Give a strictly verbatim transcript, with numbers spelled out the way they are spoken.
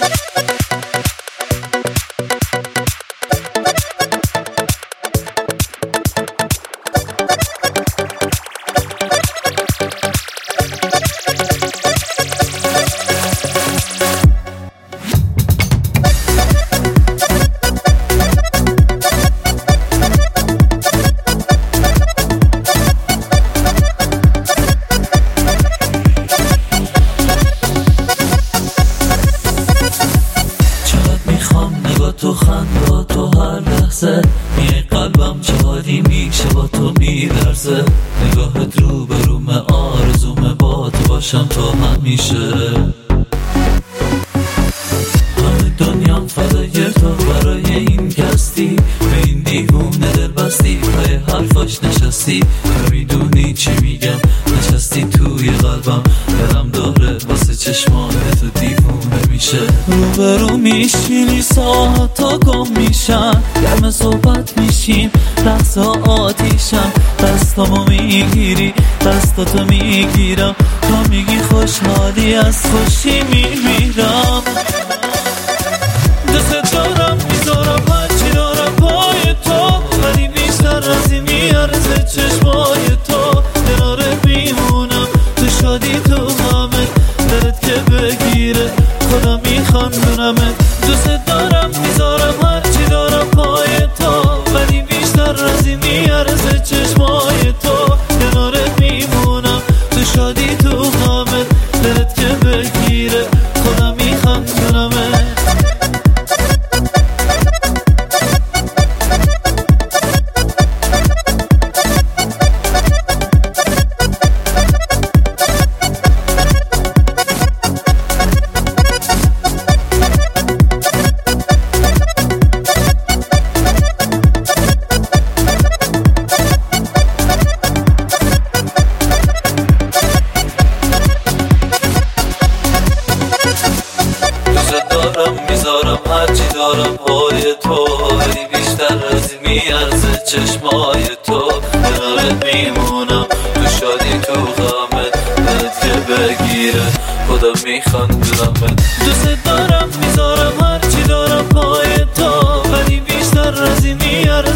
تو خنده تو هر لحظه میای قلبم چه حالی میشه با تو میلرزه نگاهت رو به رومه آرزومه با تو باشم تا همیشه همه دنیام فدای تو برای این کستی به این دیوونه دل بستی پای حرفاش نشستی نمیدونی چی میگم نشستی توی قلبم دلم داره واسه چشمان تو دیوونه میشه روبرو میشینی ساعت تا گم میشن گرم صحبت میشیم لحظه آتیشم دستامو میگیری دستاتو میگیرم تا میگی خوشحالی از خوشی میمیرم دست دارم میذارم هرچی دارم پای تو ولی بیشتر از این میارزه چشمای تو کناره میمونم تو شادی تو غمت دلت که بگیره خدا میخندونمت دوست دارم میذارم هرچی دارم پای تو ولی بیشتر از این میارزه چشمای تو کناره میمونم تو شادی تو غمت دلت که بگیره خدا میخندونمت میذارم هرچی دارم پای تو ولی بیشتر از این میارزه چشمای تو کنارت میمونم تو شادی تو غمت دلت که بگیره خدا میخندونمت دوست دارم میذارم هرچی دارم پای تو ولی بیشتر از این میارزه